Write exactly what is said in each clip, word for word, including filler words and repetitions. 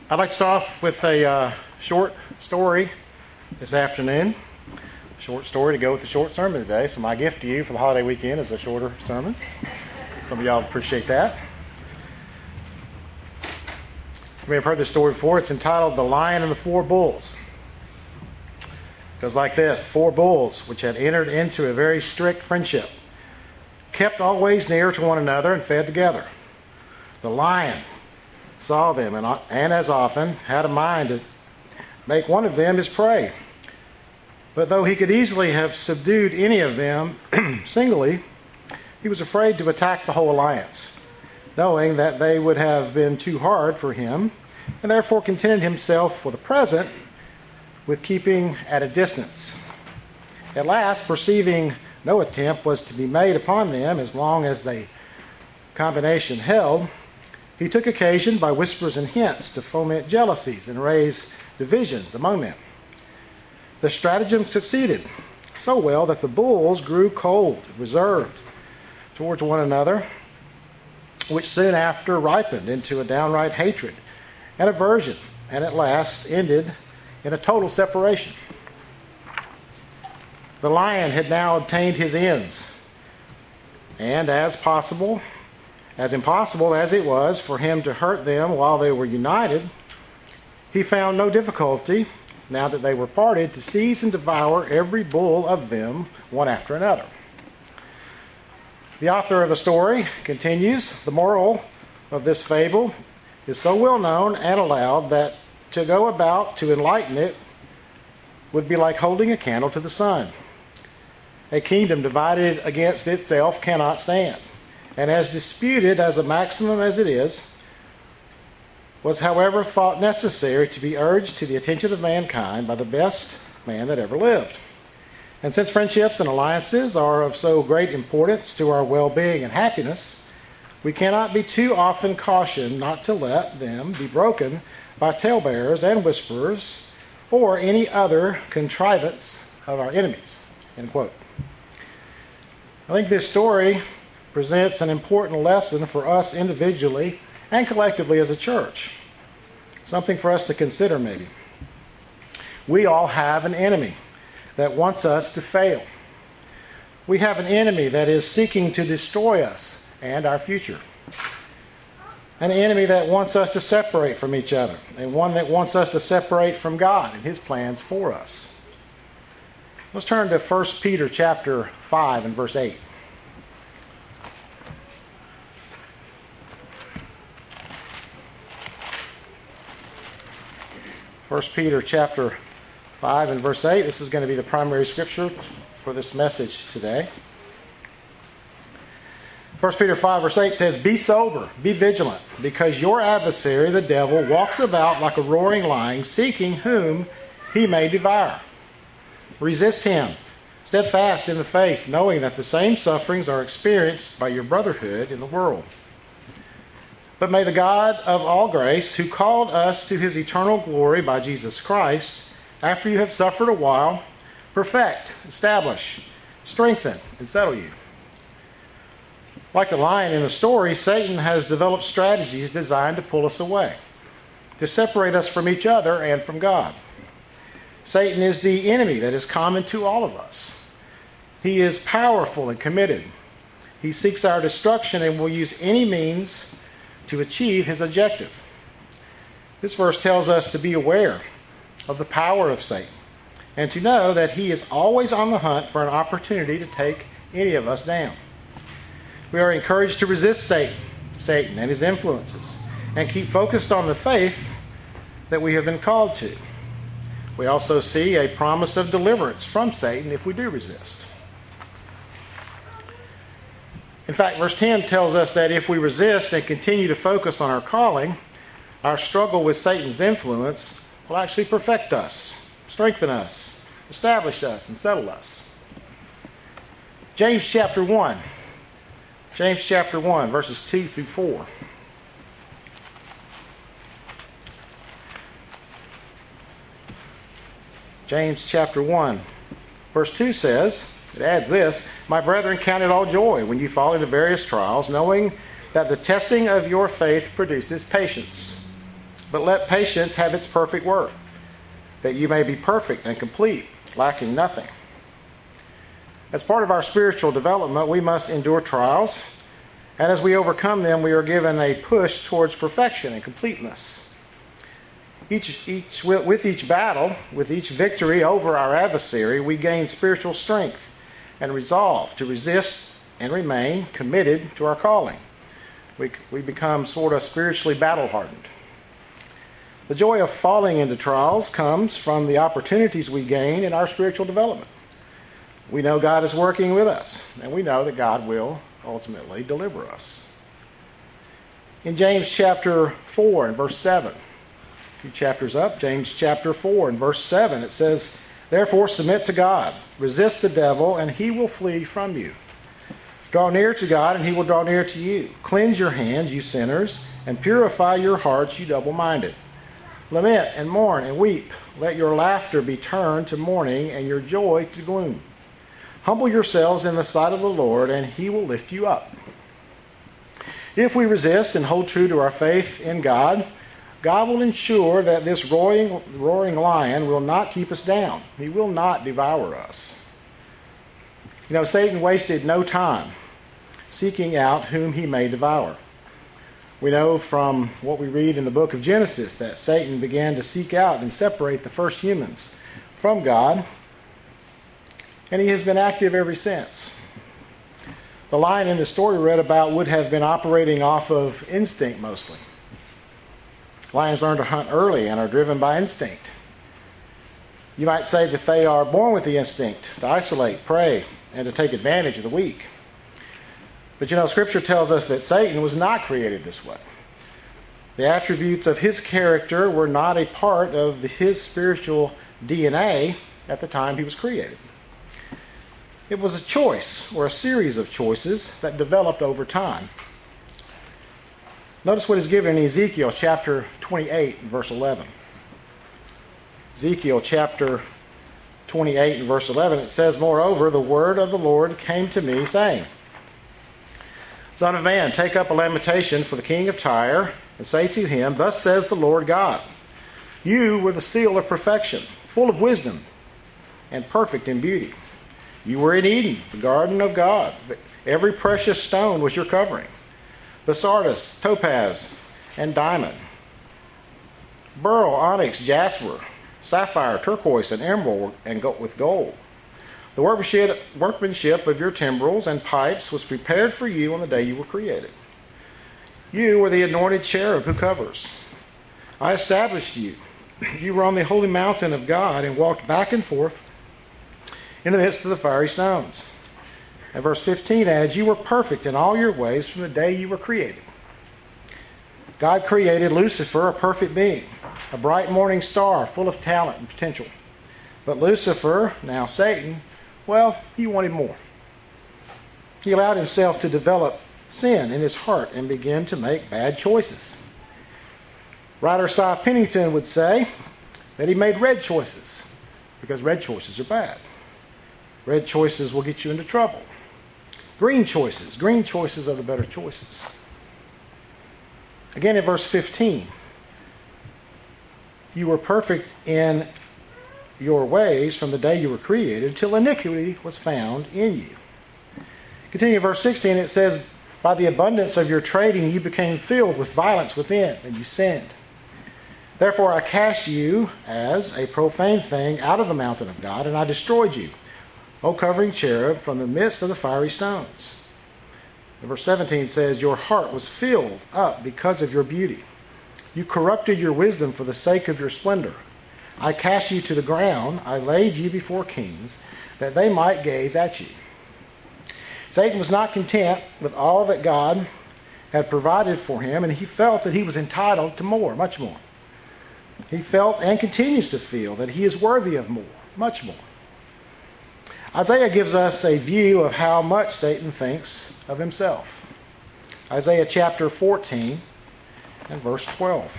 I'd like to start off with a uh, short story this afternoon. Short story to go with the short sermon today. So my gift to you for the holiday weekend is a shorter sermon. Some of y'all appreciate that. You may have heard this story before. It's entitled The Lion and the Four Bulls. It goes like this. Four bulls, which had entered into a very strict friendship, kept always near to one another and fed together. The lion saw them and, and as often had a mind to make one of them his prey. But though he could easily have subdued any of them singly, he was afraid to attack the whole alliance, knowing that they would have been too hard for him, and therefore contented himself for the present with keeping at a distance. At last, perceiving no attempt was to be made upon them as long as the combination held, he took occasion by whispers and hints to foment jealousies and raise divisions among them. The stratagem succeeded so well that the bulls grew cold and reserved towards one another, which soon after ripened into a downright hatred and aversion, and at last ended in a total separation. The lion had now obtained his ends, and as possible, as impossible as it was for him to hurt them while they were united, he found no difficulty, now that they were parted, to seize and devour every bull of them, one after another. The author of the story continues, the moral of this fable is so well known and allowed that to go about to enlighten it would be like holding a candle to the sun. A kingdom divided against itself cannot stand, and as disputed as a maximum as it is, was however thought necessary to be urged to the attention of mankind by the best man that ever lived. And since friendships and alliances are of so great importance to our well-being and happiness, we cannot be too often cautioned not to let them be broken by talebearers and whisperers or any other contrivance of our enemies. End quote. I think this story presents an important lesson for us individually and collectively as a church. Something for us to consider maybe. We all have an enemy that wants us to fail. We have an enemy that is seeking to destroy us and our future. An enemy that wants us to separate from each other, and one that wants us to separate from God and His plans for us. Let's turn to First Peter chapter five and verse eight. First Peter chapter five and verse eight. This is going to be the primary scripture for this message today. First Peter five verse eight says, "Be sober, be vigilant, because your adversary, the devil, walks about like a roaring lion, seeking whom he may devour. Resist him, steadfast in the faith, knowing that the same sufferings are experienced by your brotherhood in the world. But may the God of all grace, who called us to his eternal glory by Jesus Christ, after you have suffered a while, perfect, establish, strengthen, and settle you." Like the lion in the story, Satan has developed strategies designed to pull us away, to separate us from each other and from God. Satan is the enemy that is common to all of us. He is powerful and committed. He seeks our destruction and will use any means to achieve his objective. This verse tells us to be aware of the power of Satan and to know that he is always on the hunt for an opportunity to take any of us down. We are encouraged to resist Satan, Satan and his influences and keep focused on the faith that we have been called to. We also see a promise of deliverance from Satan if we do resist. In fact, verse ten tells us that if we resist and continue to focus on our calling, our struggle with Satan's influence will actually perfect us, strengthen us, establish us, and settle us. James chapter one. James chapter one, verses two through four. James chapter one, verse two says, it adds this, "My brethren, count it all joy when you fall into various trials, knowing that the testing of your faith produces patience. but let patience have its perfect work, that you may be perfect and complete, lacking nothing. As part of our spiritual development, we must endure trials, and as we overcome them, we are given a push towards perfection and completeness. Each, each, with each battle, with each victory over our adversary, we gain spiritual strength and resolve to resist and remain committed to our calling. We, we become sort of spiritually battle-hardened. The joy of falling into trials comes from the opportunities we gain in our spiritual development. We know God is working with us, and we know that God will ultimately deliver us. In James chapter four and verse seven, a few chapters up, James chapter four and verse seven, it says, "Therefore submit to God, resist the devil, and he will flee from you. Draw near to God, and he will draw near to you. Cleanse your hands, you sinners, and purify your hearts, you double-minded. Lament and mourn and weep. Let your laughter be turned to mourning, and your joy to gloom. Humble yourselves in the sight of the Lord, and he will lift you up." If we resist and hold true to our faith in God, God will ensure that this roaring, roaring lion will not keep us down. He will not devour us. You know, Satan wasted no time seeking out whom he may devour. We know from what we read in the book of Genesis that Satan began to seek out and separate the first humans from God, and he has been active ever since. The lion in the story we read about would have been operating off of instinct mostly. Lions learn to hunt early and are driven by instinct. You might say that they are born with the instinct to isolate, prey, and to take advantage of the weak. But you know, Scripture tells us that Satan was not created this way. The attributes of his character were not a part of his spiritual D N A at the time he was created. It was a choice, or a series of choices, that developed over time. Notice what is given in Ezekiel chapter twenty-eight and verse eleven. Ezekiel chapter twenty-eight and verse eleven, it says, "Moreover, the word of the Lord came to me, saying, Son of man, take up a lamentation for the king of Tyre, and say to him, Thus says the Lord God, You were the seal of perfection, full of wisdom, and perfect in beauty. You were in Eden, the garden of God. Every precious stone was your covering. The sardius, topaz, and diamond, beryl, onyx, jasper, sapphire, turquoise, and emerald, and with gold. The workmanship, workmanship of your timbrels and pipes was prepared for you on the day you were created. You were the anointed cherub who covers. I established you. You were on the holy mountain of God and walked back and forth in the midst of the fiery stones." And verse fifteen adds, "You were perfect in all your ways from the day you were created." God created Lucifer, a perfect being, a bright morning star full of talent and potential. But Lucifer, now Satan, well, he wanted more. He allowed himself to develop sin in his heart and begin to make bad choices. Writer Cy Pennington would say that he made red choices because red choices are bad. Red choices will get you into trouble. Green choices. Green choices are the better choices. Again in verse fifteen, "You were perfect in your ways from the day you were created till iniquity was found in you." Continue in verse sixteen, it says, "By the abundance of your trading you became filled with violence within, and you sinned. Therefore I cast you as a profane thing out of the mountain of God, and I destroyed you, O covering cherub, from the midst of the fiery stones." And verse seventeen says, "Your heart was filled up because of your beauty. You corrupted your wisdom for the sake of your splendor. I cast you to the ground. I laid you before kings, that they might gaze at you." Satan was not content with all that God had provided for him, and he felt that he was entitled to more, much more. He felt and continues to feel that he is worthy of more, much more. Isaiah gives us a view of how much Satan thinks of himself. Isaiah chapter fourteen and verse twelve.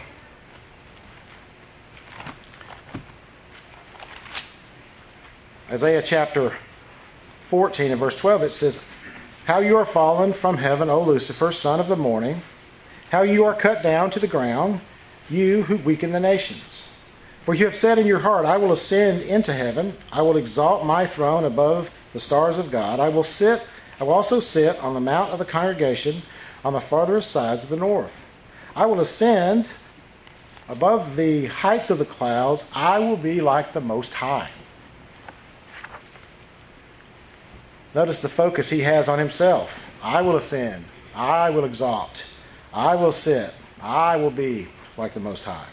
Isaiah chapter fourteen and verse twelve, it says, "How you are fallen from heaven, O Lucifer, son of the morning. How you are cut down to the ground. you who weaken the nations. For you have said in your heart, I will ascend into heaven. I will exalt my throne above the stars of God. I will sit, I will also sit on the mount of the congregation on the farthest sides of the north. I will ascend above the heights of the clouds. I will be like the Most High. Notice the focus he has on himself. I will ascend. I will exalt. I will sit. I will be like the Most High.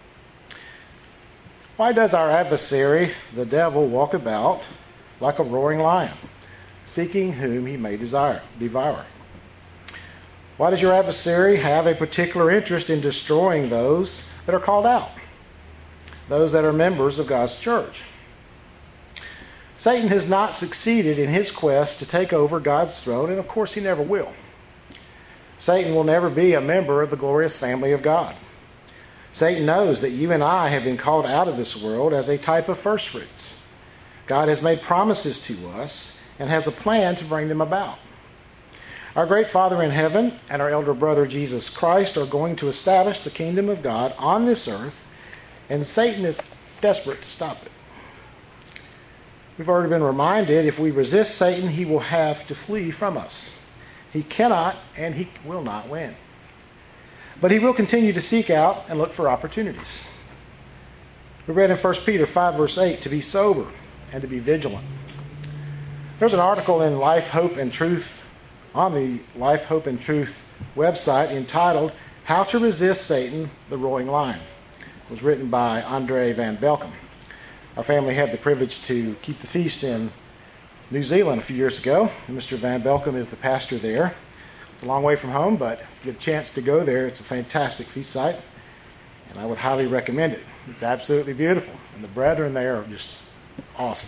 Why does our adversary, the devil, walk about like a roaring lion, seeking whom he may desire, devour? Why does your adversary have a particular interest in destroying those that are called out, those that are members of God's church? Satan has not succeeded in his quest to take over God's throne, and of course he never will. Satan will never be a member of the glorious family of God. Satan knows that you and I have been called out of this world as a type of first fruits. God has made promises to us and has a plan to bring them about. Our great Father in heaven and our elder brother Jesus Christ are going to establish the kingdom of God on this earth, and Satan is desperate to stop it. We've already been reminded if we resist Satan, he will have to flee from us. He cannot and he will not win. But he will continue to seek out and look for opportunities. We read in First Peter five, verse eight, to be sober and to be vigilant. There's an article in Life, Hope, and Truth on the Life, Hope, and Truth website entitled How to Resist Satan, the Roaring Lion. It was written by Andre Van Belkom. Our family had the privilege to keep the feast in New Zealand a few years ago. And Mister Van Belkom is the pastor there. It's a long way from home, but if you get a chance to go there, it's a fantastic feast site, and I would highly recommend it. It's absolutely beautiful, and the brethren there are just awesome.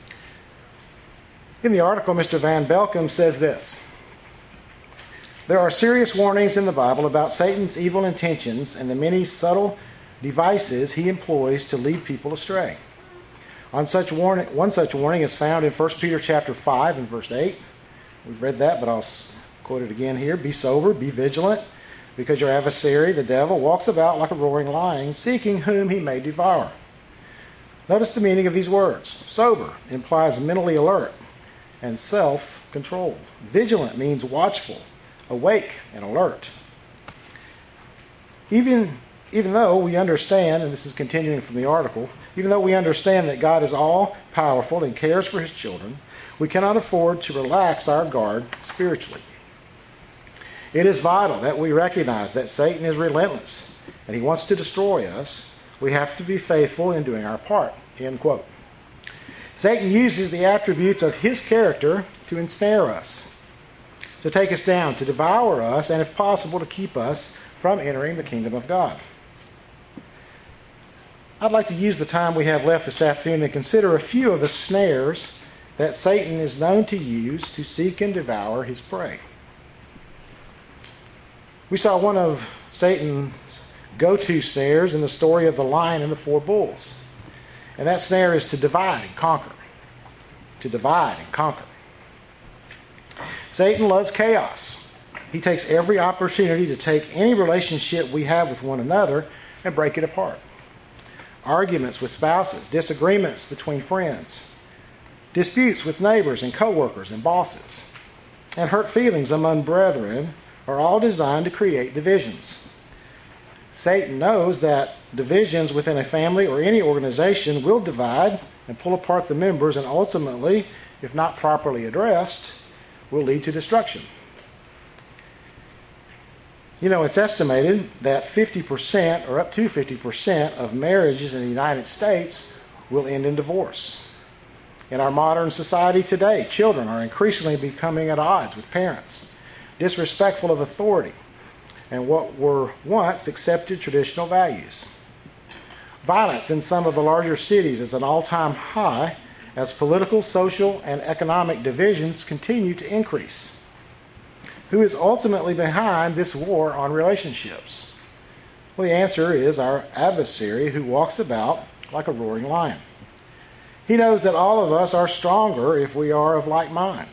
In the article, Mister Van Belkom says this: there are serious warnings in the Bible about Satan's evil intentions and the many subtle devices he employs to lead people astray. On such warning, one such warning is found in First Peter chapter five and verse eight. We've read that, but I'll quote it again here. Be sober, be vigilant, because your adversary, the devil, walks about like a roaring lion, seeking whom he may devour. Notice the meaning of these words. Sober implies mentally alert and self-controlled. Vigilant means watchful, awake, and alert. Even, even though we understand, and this is continuing from the article, even though we understand that God is all-powerful and cares for his children, we cannot afford to relax our guard spiritually. It is vital that we recognize that Satan is relentless and he wants to destroy us. We have to be faithful in doing our part. End quote. Satan uses the attributes of his character to ensnare us, to take us down, to devour us, and if possible, to keep us from entering the kingdom of God. I'd like to use the time we have left this afternoon to consider a few of the snares that Satan is known to use to seek and devour his prey. We saw one of Satan's go-to snares in the story of the lion and the four bulls. And that snare is to divide and conquer. To divide and conquer. Satan loves chaos. He takes every opportunity to take any relationship we have with one another and break it apart. Arguments with spouses, disagreements between friends, disputes with neighbors and co-workers and bosses, and hurt feelings among brethren are all designed to create divisions. Satan knows that divisions within a family or any organization will divide and pull apart the members, and ultimately, if not properly addressed, will lead to destruction. You know, it's estimated that fifty percent or up to fifty percent of marriages in the United States will end in divorce. In our modern society today, children are increasingly becoming at odds with parents, disrespectful of authority, and what were once accepted traditional values. Violence in some of the larger cities is an all-time high as political, social, and economic divisions continue to increase. Who is ultimately behind this war on relationships? Well, the answer is our adversary, who walks about like a roaring lion. He knows that all of us are stronger if we are of like mind,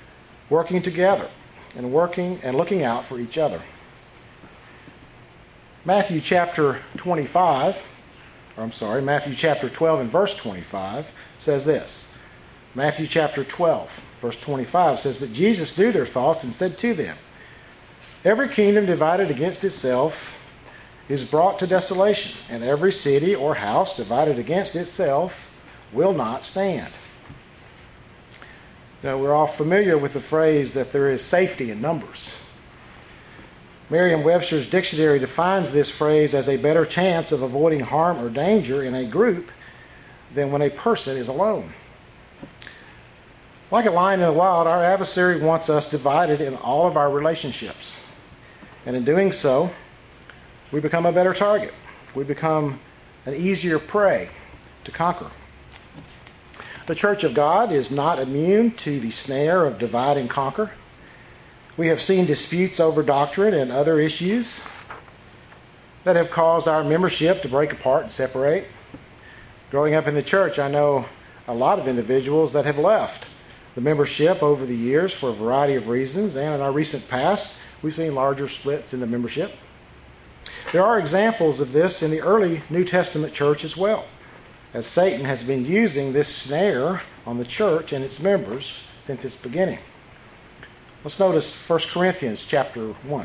working together and working and looking out for each other. Matthew chapter twenty-five, or I'm sorry, Matthew chapter twelve and verse twenty-five says this. Matthew chapter twelve, verse twenty-five says, "But Jesus knew their thoughts and said to them, Every kingdom divided against itself is brought to desolation, and every city or house divided against itself will not stand." You know, we're all familiar with the phrase that there is safety in numbers. Merriam-Webster's dictionary defines this phrase as a better chance of avoiding harm or danger in a group than when a person is alone. Like a lion in the wild, our adversary wants us divided in all of our relationships. And in doing so, we become a better target. We become an easier prey to conquer. The Church of God is not immune to the snare of divide and conquer. We have seen disputes over doctrine and other issues that have caused our membership to break apart and separate. Growing up in the church, I know a lot of individuals that have left the membership over the years for a variety of reasons, and in our recent past, we've seen larger splits in the membership. There are examples of this in the early New Testament church as well, as Satan has been using this snare on the church and its members since its beginning. Let's notice First Corinthians chapter one.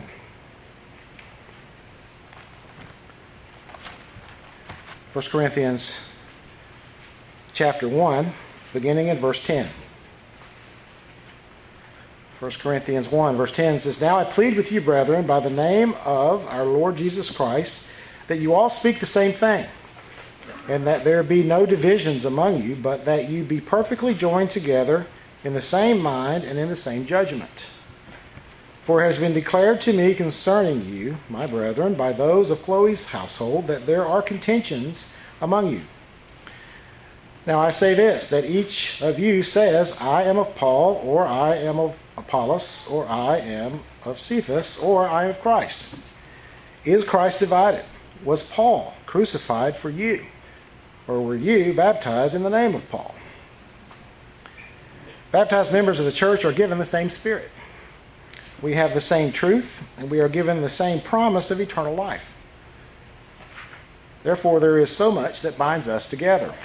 First Corinthians chapter one, beginning in verse ten. First Corinthians one, verse ten says, "Now I plead with you, brethren, by the name of our Lord Jesus Christ, that you all speak the same thing, and that there be no divisions among you, but that you be perfectly joined together in the same mind and in the same judgment. For it has been declared to me concerning you, my brethren, by those of Chloe's household, that there are contentions among you. Now I say this, that each of you says, I am of Paul, or I am of Apollos, or I am of Cephas, or I am of Christ. Is Christ divided? Was Paul crucified for you? Or were you baptized in the name of Paul?" Baptized members of the church are given the same Spirit. We have the same truth, and we are given the same promise of eternal life. Therefore, there is so much that binds us together.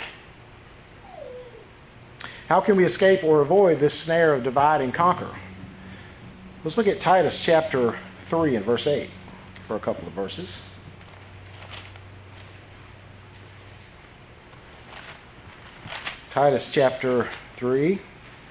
How can we escape or avoid this snare of divide and conquer? Let's look at Titus chapter three and verse eight for a couple of verses. Titus chapter three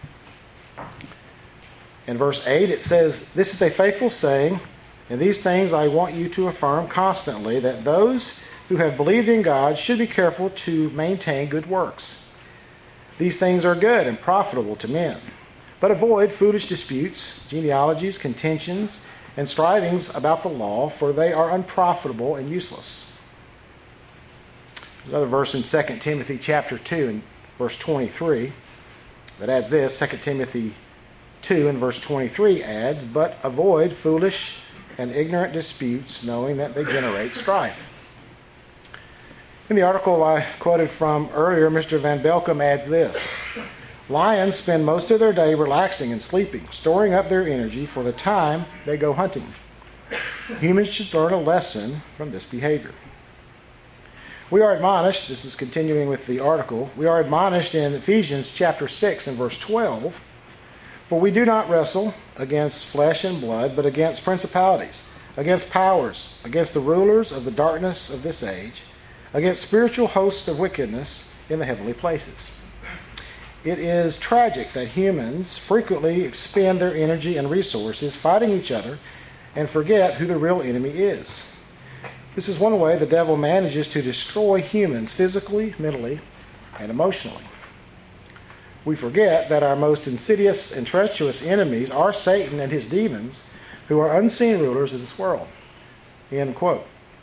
and verse eight, it says, "This is a faithful saying, and these things I want you to affirm constantly, that those who have believed in God should be careful to maintain good works. These things are good and profitable to men. But avoid foolish disputes, genealogies, contentions, and strivings about the law, for they are unprofitable and useless." Another verse in Second Timothy chapter two and verse twenty-three that adds this. Second Timothy two and verse twenty-three adds, "But avoid foolish and ignorant disputes, knowing that they generate strife." In the article I quoted from earlier, Mister Van Belkom adds this: "Lions spend most of their day relaxing and sleeping, storing up their energy for the time they go hunting. Humans should learn a lesson from this behavior." We are admonished, this is continuing with the article, we are admonished in Ephesians chapter six and verse twelve, "For we do not wrestle against flesh and blood, but against principalities, against powers, against the rulers of the darkness of this age, against spiritual hosts of wickedness in the heavenly places." It is tragic that humans frequently expend their energy and resources fighting each other and forget who the real enemy is. This is one way the devil manages to destroy humans physically, mentally, and emotionally. We forget that our most insidious and treacherous enemies are Satan and his demons, who are unseen rulers of this world. End quote.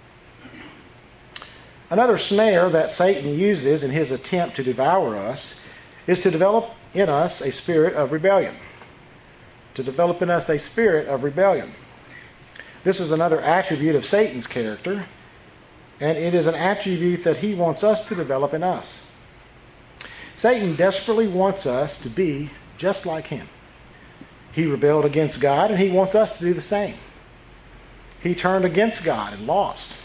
Another snare that Satan uses in his attempt to devour us is to develop in us a spirit of rebellion. To develop in us a spirit of rebellion. This is another attribute of Satan's character, and it is an attribute that he wants us to develop in us. Satan desperately wants us to be just like him. He rebelled against God, and he wants us to do the same. He turned against God and lost.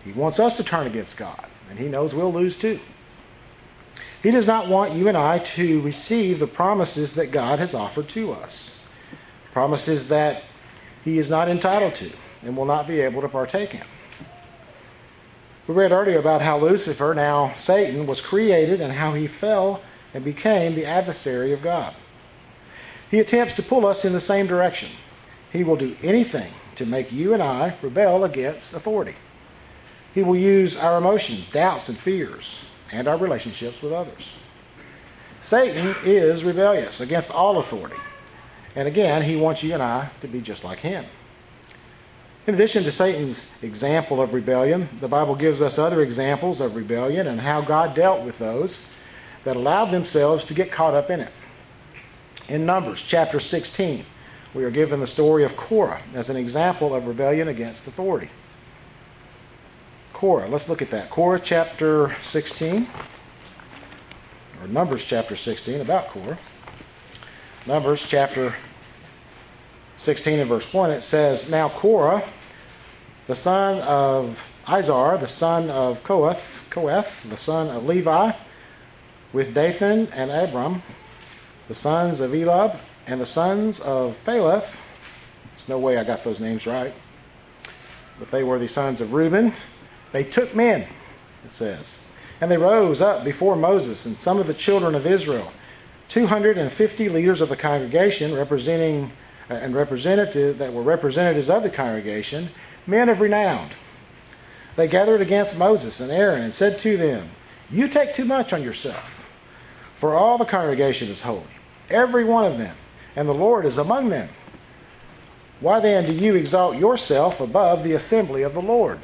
He wants us to turn against God, and he knows we'll lose too. He does not want you and I to receive the promises that God has offered to us, promises that he is not entitled to and will not be able to partake in. We read earlier about how Lucifer, now Satan, was created and how he fell and became the adversary of God. He attempts to pull us in the same direction. He will do anything to make you and I rebel against authority. He will use our emotions, doubts, and fears, and our relationships with others. Satan is rebellious against all authority. And again, he wants you and I to be just like him. In addition to Satan's example of rebellion, the Bible gives us other examples of rebellion and how God dealt with those that allowed themselves to get caught up in it. In Numbers chapter sixteen, we are given the story of Korah as an example of rebellion against authority. Korah, let's look at that. Korah chapter sixteen, or Numbers chapter sixteen, about Korah. Numbers chapter sixteen and verse one, it says, Now Korah, the son of Izar, the son of Kohath, Kohath, the son of Levi, with Dathan and Abiram, the sons of Elab, and the sons of Peleth. There's no way I got those names right. But they were the sons of Reuben. They took men, it says, and they rose up before Moses and some of the children of Israel, two hundred fifty leaders of the congregation, representing uh, and representative that were representatives of the congregation, men of renown. They gathered against Moses and Aaron and said to them, You take too much on yourself, for all the congregation is holy, every one of them, and the Lord is among them. Why then do you exalt yourself above the assembly of the Lord?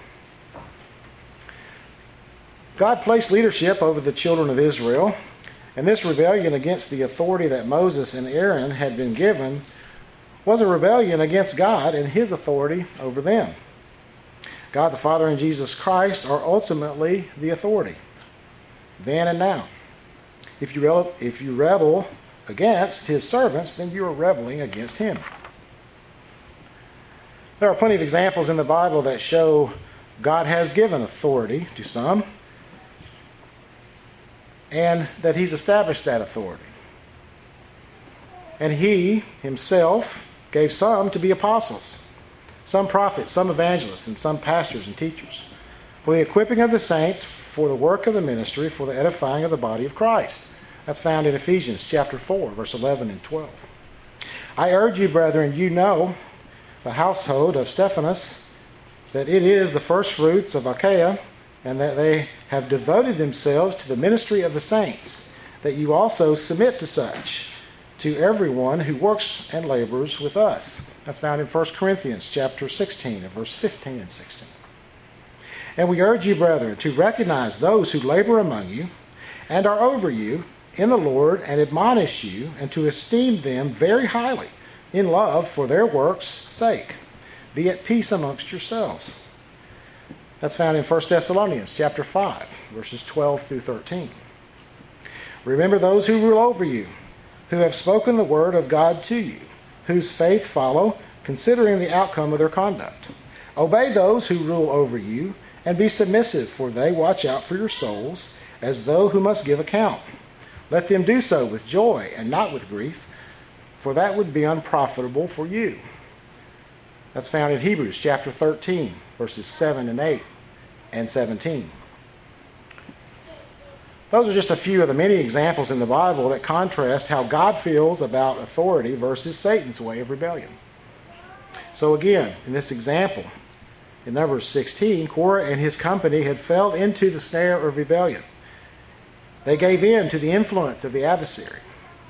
God placed leadership over the children of Israel, and this rebellion against the authority that Moses and Aaron had been given was a rebellion against God and his authority over them. God the Father and Jesus Christ are ultimately the authority, then and now. If you, rebel, if you rebel against his servants, then you are rebelling against him. There are plenty of examples in the Bible that show God has given authority to some, and that he's established that authority. And he himself gave some to be apostles, some prophets, some evangelists, and some pastors and teachers, for the equipping of the saints, for the work of the ministry, for the edifying of the body of Christ. That's found in Ephesians chapter four, verse eleven and twelve. I urge you, brethren, you know the household of Stephanas, that it is the firstfruits of Achaia, and that they have devoted themselves to the ministry of the saints, that you also submit to such, to everyone who works and labors with us. That's found in First Corinthians chapter sixteen, and verse fifteen and sixteen. And we urge you, brethren, to recognize those who labor among you and are over you in the Lord, and admonish you, and to esteem them very highly in love for their works' sake. Be at peace amongst yourselves. That's found in First Thessalonians chapter five, verses twelve through thirteen. Remember those who rule over you, who have spoken the word of God to you, whose faith follow, considering the outcome of their conduct. Obey those who rule over you, and be submissive, for they watch out for your souls, as though who must give account. Let them do so with joy and not with grief, for that would be unprofitable for you. That's found in Hebrews chapter thirteen, verses seven and eight and seventeen. Those are just a few of the many examples in the Bible that contrast how God feels about authority versus Satan's way of rebellion. So again, in this example, in Numbers sixteen, Korah and his company had fell into the snare of rebellion. They gave in to the influence of the adversary.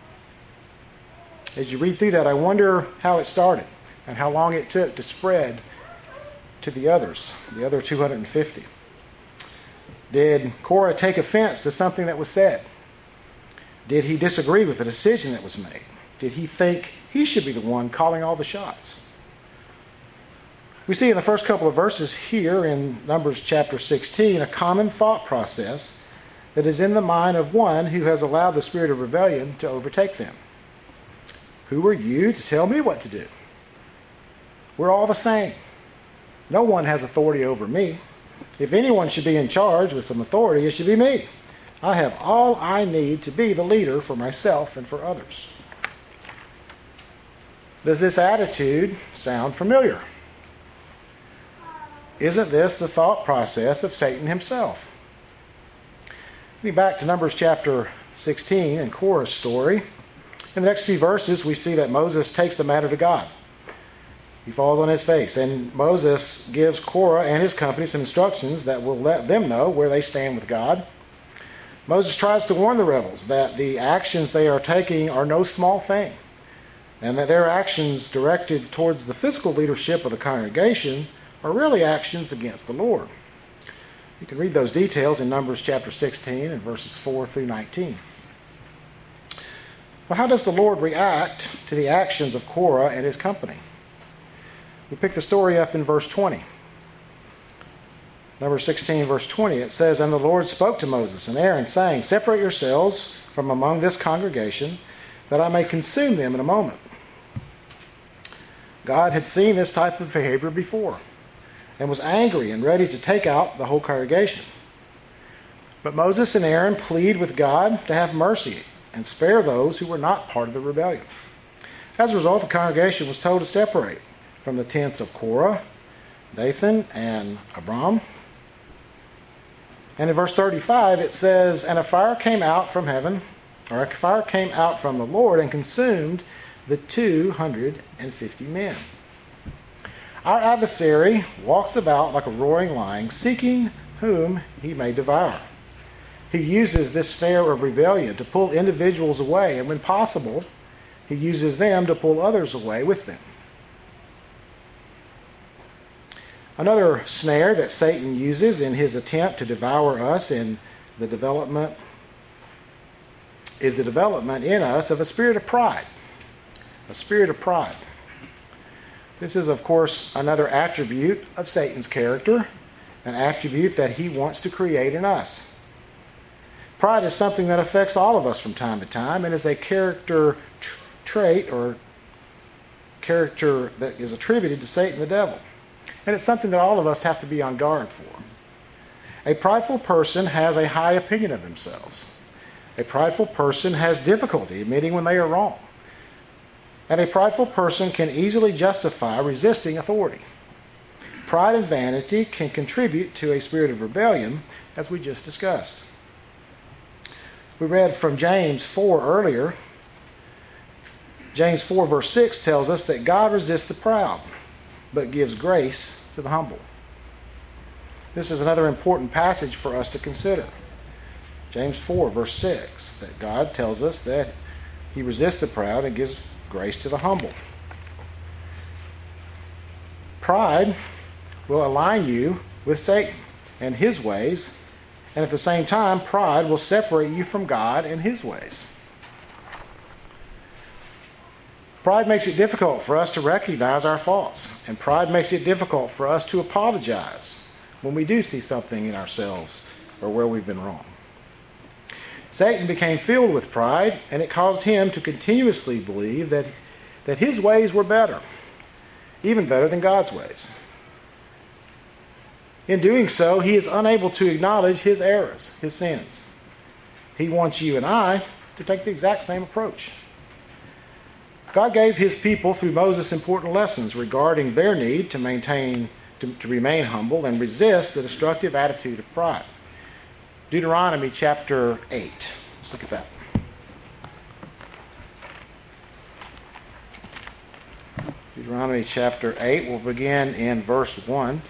As you read through that, I wonder how it started and how long it took to spread to the others, the other two hundred fifty. Did Korah take offense to something that was said? Did he disagree with the decision that was made? Did he think he should be the one calling all the shots? We see in the first couple of verses here in Numbers chapter sixteen a common thought process that is in the mind of one who has allowed the spirit of rebellion to overtake them. Who are you to tell me what to do? We're all the same. No one has authority over me. If anyone should be in charge with some authority, it should be me. I have all I need to be the leader for myself and for others. Does this attitude sound familiar? Isn't this the thought process of Satan himself? Getting back to Numbers chapter sixteen and Korah's story, in the next few verses we see that Moses takes the matter to God. He falls on his face, and Moses gives Korah and his company some instructions that will let them know where they stand with God. Moses tries to warn the rebels that the actions they are taking are no small thing, and that their actions directed towards the physical leadership of the congregation are really actions against the Lord. You can read those details in Numbers chapter sixteen and verses four through nineteen. Well, how does the Lord react to the actions of Korah and his company? We pick the story up in verse twenty. Numbers sixteen, verse twenty, it says, "And the Lord spoke to Moses and Aaron, saying, Separate yourselves from among this congregation, that I may consume them in a moment." God had seen this type of behavior before and was angry and ready to take out the whole congregation. But Moses and Aaron plead with God to have mercy and spare those who were not part of the rebellion. As a result, the congregation was told to separate from the tents of Korah, Dathan, and Abiram. And in verse thirty-five it says, "And a fire came out from heaven, or a fire came out from the Lord and consumed the two hundred fifty men." Our adversary walks about like a roaring lion, seeking whom he may devour. He uses this snare of rebellion to pull individuals away, and when possible, he uses them to pull others away with them. Another snare that Satan uses in his attempt to devour us in the development is the development in us of a spirit of pride. A spirit of pride. This is, of course, another attribute of Satan's character, an attribute that he wants to create in us. Pride is something that affects all of us from time to time and is a character tr- trait or character that is attributed to Satan the devil. And it's something that all of us have to be on guard for. A prideful person has a high opinion of themselves. A prideful person has difficulty admitting when they are wrong. And a prideful person can easily justify resisting authority. Pride and vanity can contribute to a spirit of rebellion, as we just discussed. We read from James four earlier. James four verse six tells us that God resists the proud, but gives grace to the humble. This is another important passage for us to consider. James four verse six, that God tells us that he resists the proud and gives grace to the humble. Pride will align you with Satan and his ways, and at the same time, pride will separate you from God and his ways. Pride makes it difficult for us to recognize our faults, and pride makes it difficult for us to apologize when we do see something in ourselves or where we've been wrong. Satan became filled with pride, and it caused him to continuously believe that, that his ways were better, even better than God's ways. In doing so, he is unable to acknowledge his errors, his sins. He wants you and I to take the exact same approach. God gave his people through Moses important lessons regarding their need to maintain, to, to remain humble and resist the destructive attitude of pride. Deuteronomy chapter eight. Let's look at that. Deuteronomy chapter eight, we'll begin in verse one.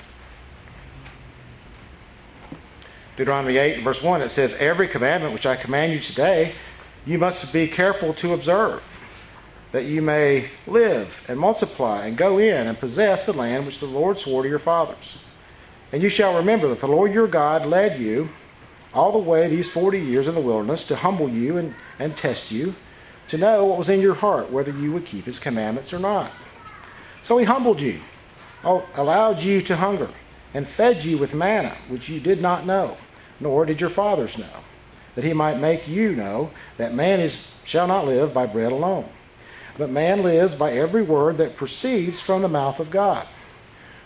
Deuteronomy eight, verse one, it says, "Every commandment which I command you today, you must be careful to observe, that you may live and multiply and go in and possess the land which the Lord swore to your fathers. And you shall remember that the Lord your God led you all the way these forty years in the wilderness to humble you and, and test you, to know what was in your heart, whether you would keep his commandments or not. So he humbled you, allowed you to hunger, and fed you with manna, which you did not know, nor did your fathers know, that he might make you know that man is shall not live by bread alone, but man lives by every word that proceeds from the mouth of God.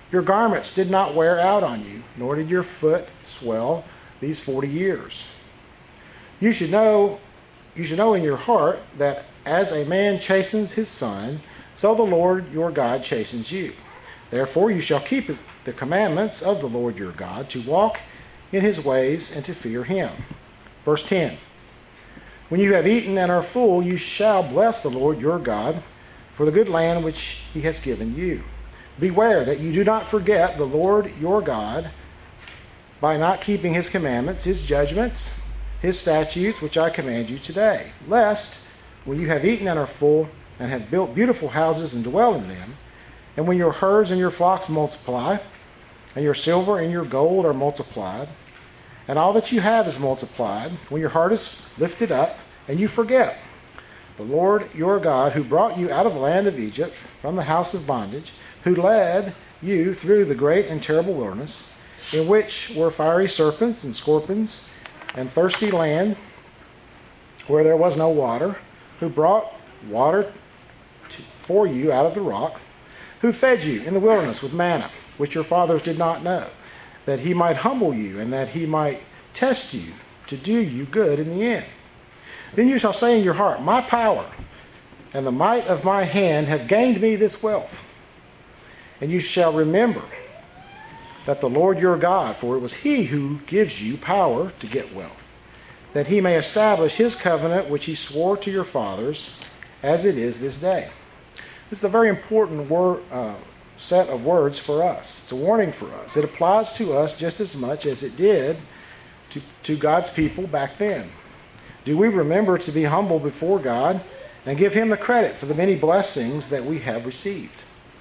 Your garments did not wear out on you, nor did your foot swell these forty years. You should know, you should know in your heart that as a man chastens his son, so the Lord your God chastens you. Therefore you shall keep the commandments of the Lord your God, to walk in his ways and to fear him. Verse ten. When you have eaten and are full, you shall bless the Lord your God for the good land which he has given you. Beware that you do not forget the Lord your God by not keeping his commandments, his judgments, his statutes, which I command you today, lest when you have eaten and are full and have built beautiful houses and dwell in them, and when your herds and your flocks multiply, and your silver and your gold are multiplied, and all that you have is multiplied, when your heart is lifted up, and you forget the Lord your God, who brought you out of the land of Egypt from the house of bondage, who led you through the great and terrible wilderness, in which were fiery serpents and scorpions, and thirsty land where there was no water, who brought water to, for you out of the rock, who fed you in the wilderness with manna, which your fathers did not know, that he might humble you, and that he might test you, to do you good in the end. Then you shall say in your heart, my power and the might of my hand have gained me this wealth. And you shall remember that the Lord your God, for it was he who gives you power to get wealth, that he may establish his covenant which he swore to your fathers, as it is this day. This is a very important word, uh, set of words for us. It's a warning for us. It applies to us just as much as it did to, to God's people back then. Do we remember to be humble before God and give him the credit for the many blessings that we have received?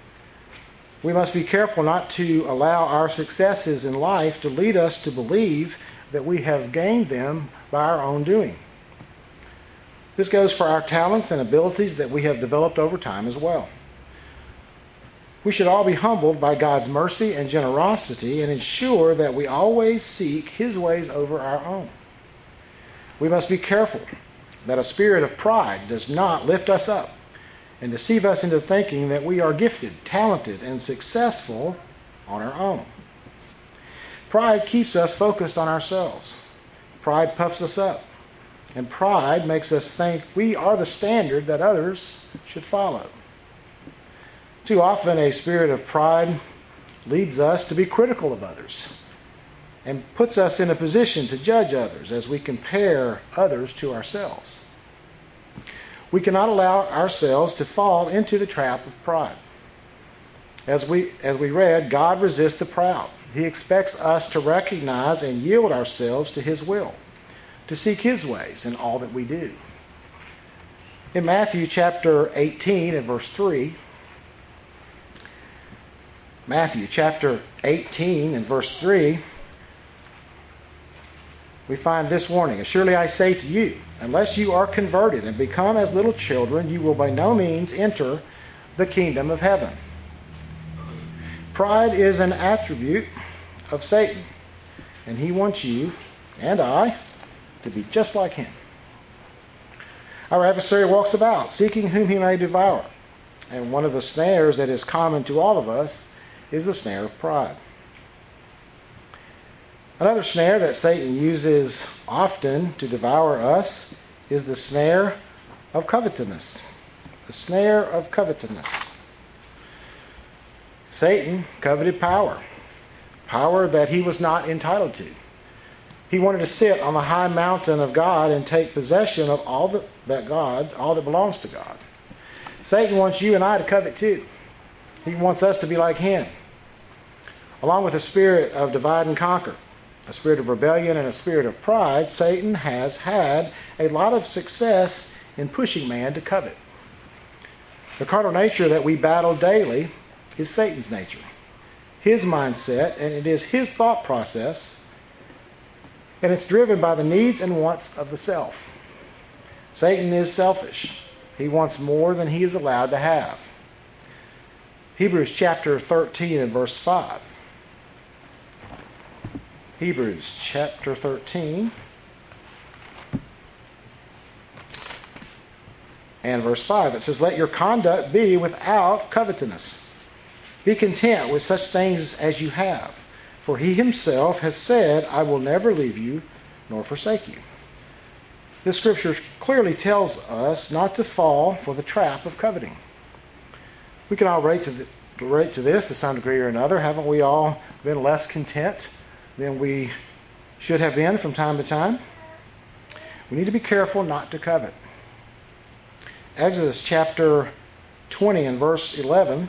We must be careful not to allow our successes in life to lead us to believe that we have gained them by our own doing. This goes for our talents and abilities that we have developed over time as well. We should all be humbled by God's mercy and generosity and ensure that we always seek his ways over our own. We must be careful that a spirit of pride does not lift us up and deceive us into thinking that we are gifted, talented, and successful on our own. Pride keeps us focused on ourselves. Pride puffs us up. And pride makes us think we are the standard that others should follow. Too often, a spirit of pride leads us to be critical of others and puts us in a position to judge others as we compare others to ourselves. We cannot allow ourselves to fall into the trap of pride. As we, as we read, God resists the proud. He expects us to recognize and yield ourselves to his will, to seek his ways in all that we do. In Matthew chapter eighteen and verse three, Matthew chapter eighteen and verse three, we find this warning. Surely I say to you, unless you are converted and become as little children, you will by no means enter the kingdom of heaven. Pride is an attribute of Satan, and he wants you and I to be just like him. Our adversary walks about, seeking whom he may devour. And one of the snares that is common to all of us is the snare of pride. Another snare that Satan uses often to devour us is the snare of covetousness. The snare of covetousness. Satan coveted power. Power that he was not entitled to. He wanted to sit on the high mountain of God and take possession of all that, that God, all that belongs to God. Satan wants you and I to covet too. He wants us to be like him. Along with a spirit of divide and conquer, a spirit of rebellion, and a spirit of pride, Satan has had a lot of success in pushing man to covet. The carnal nature that we battle daily is Satan's nature, his mindset, and it is his thought process, and it's driven by the needs and wants of the self. Satan is selfish. He wants more than he is allowed to have. Hebrews chapter thirteen and verse five. Hebrews chapter thirteen and verse five. It says, let your conduct be without covetousness. Be content with such things as you have, for he himself has said, I will never leave you nor forsake you. This scripture clearly tells us not to fall for the trap of coveting. We can all relate to, the, relate to this to some degree or another. Haven't we all been less content than we should have been from time to time? We need to be careful not to covet. Exodus chapter twenty and verse eleven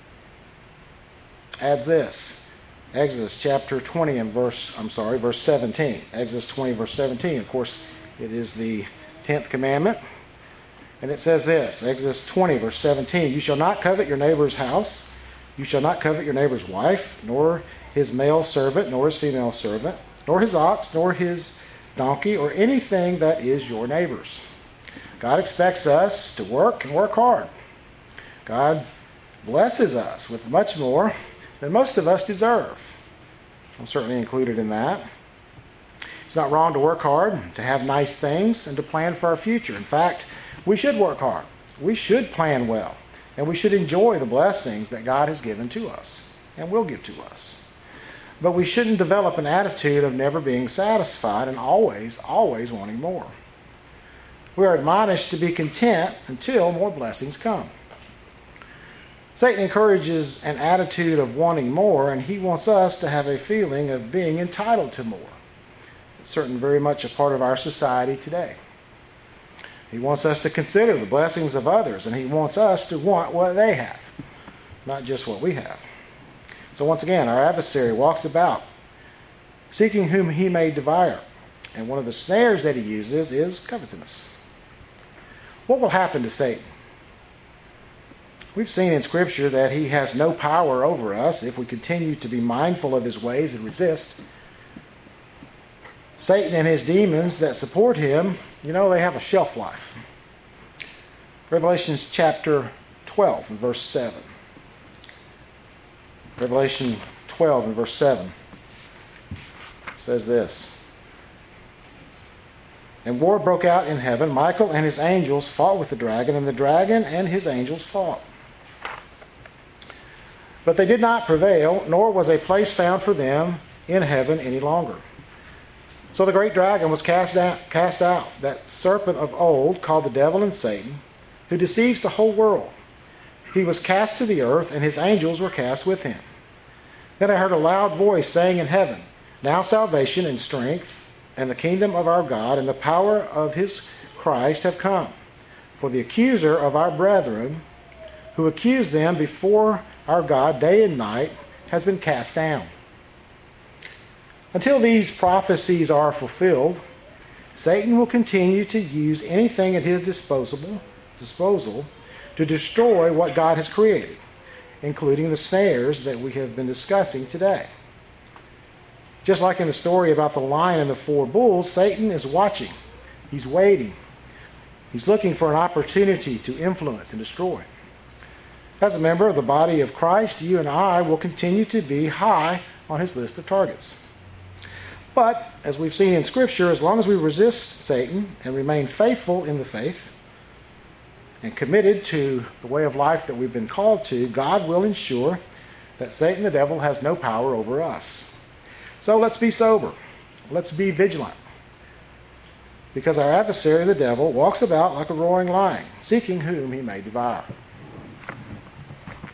adds this. Exodus chapter twenty and verse, I'm sorry, verse seventeen. Exodus twenty, verse seventeen. Of course, it is the tenth commandment. And it says this, Exodus twenty, verse seventeen. You shall not covet your neighbor's house. You shall not covet your neighbor's wife, nor his male servant, nor his female servant, nor his ox, nor his donkey, or anything that is your neighbor's. God expects us to work and work hard. God blesses us with much more than most of us deserve. I'm certainly included in that. It's not wrong to work hard, to have nice things, and to plan for our future. In fact, we should work hard. We should plan well. And we should enjoy the blessings that God has given to us and will give to us. But we shouldn't develop an attitude of never being satisfied and always, always wanting more. We are admonished to be content until more blessings come. Satan encourages an attitude of wanting more, and he wants us to have a feeling of being entitled to more. It's certainly very much a part of our society today. He wants us to consider the blessings of others, and he wants us to want what they have, not just what we have. So once again, our adversary walks about seeking whom he may devour, and one of the snares that he uses is covetousness. What will happen to Satan? We've seen in Scripture that he has no power over us if we continue to be mindful of his ways and resist. Satan and his demons that support him, you know, they have a shelf life. Revelation chapter twelve and verse seven. Revelation twelve and verse seven says this. And war broke out in heaven. Michael and his angels fought with the dragon, and the dragon and his angels fought. But they did not prevail, nor was a place found for them in heaven any longer. So the great dragon was cast out, cast out, that serpent of old called the devil and Satan, who deceives the whole world. He was cast to the earth, and his angels were cast with him. Then I heard a loud voice saying in heaven, Now salvation and strength, and the kingdom of our God, and the power of his Christ have come. For the accuser of our brethren, who accused them before our God day and night, has been cast down. Until these prophecies are fulfilled, Satan will continue to use anything at his disposal, disposal to destroy what God has created, including the snares that we have been discussing today. Just like in the story about the lion and the four bulls, Satan is watching. He's waiting. He's looking for an opportunity to influence and destroy. As a member of the body of Christ, you and I will continue to be high on his list of targets. But, as we've seen in Scripture, as long as we resist Satan and remain faithful in the faith and committed to the way of life that we've been called to, God will ensure that Satan the devil has no power over us. So let's be sober. Let's be vigilant. Because our adversary, the devil, walks about like a roaring lion, seeking whom he may devour.